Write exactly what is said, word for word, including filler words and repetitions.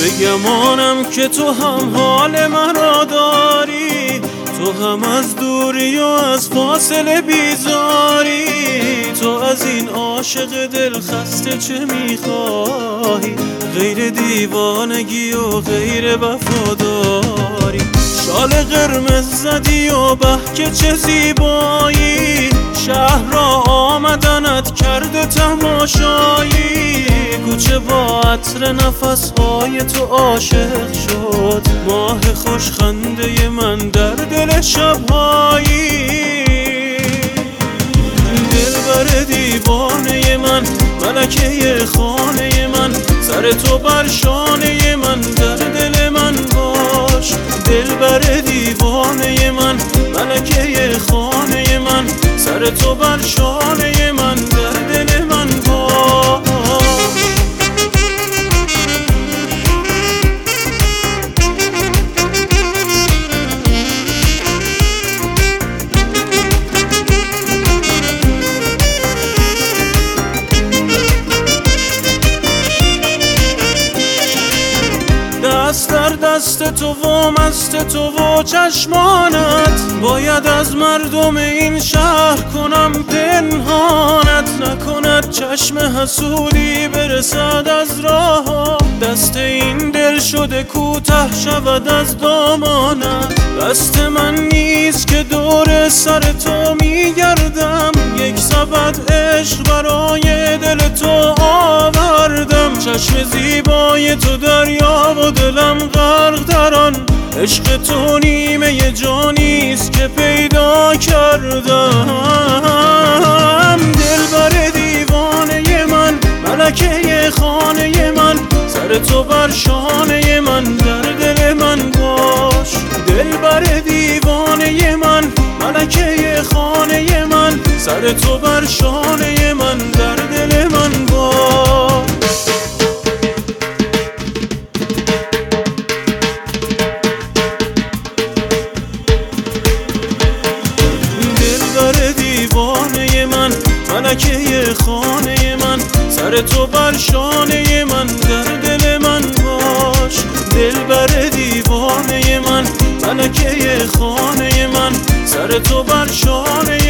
بگمانم که تو هم حال مرا داری، تو هم از دوری و از فاصله بیزاری. تو از این عاشق دل خسته چه میخواهی؟ غیر دیوانگی و غیر وفاداری. شال قرمز زدی و به که چه زیبایی، شهر را آمدنت کرده تماشایی. کوچه با عطر نفسهای تو عاشق شد، ماه خوش خنده من در دل شبهایی. دلبر دیوانه من، ملکه خانه من، سر تو بر شانه من، در دل من باش. دلبر دیوانه من، ملکه خانه من، سر تو بر شانه من، در دل من باش. دست در دست تو و مست تو و چشمانت، باید از مردم این شهر کنم پنهانت. نکند چشم حسودی برسد از راه، دست این دل شده کوته شود از دامانت. دست من نیست که دور سر تو میگردم، یک سبد عشق برای دل تو آوردم. چشم زیبای تو دریا و دلم غرق در آن، عشق تو نیمه جانیست که پیدا کردم. دلبر دیوانه من، ملکه خانه من، سر تو بر شانه من، در دل من باش. دلبر دیوانه من، ملکه خانه من، سر تو بر شانه من، در دل من باش. دیوانه من، ملکه خانه من، سر تو بر شانه من، در دل من باش. دلبر دیوانه من، ملکه خانه من، سر تو بر شانه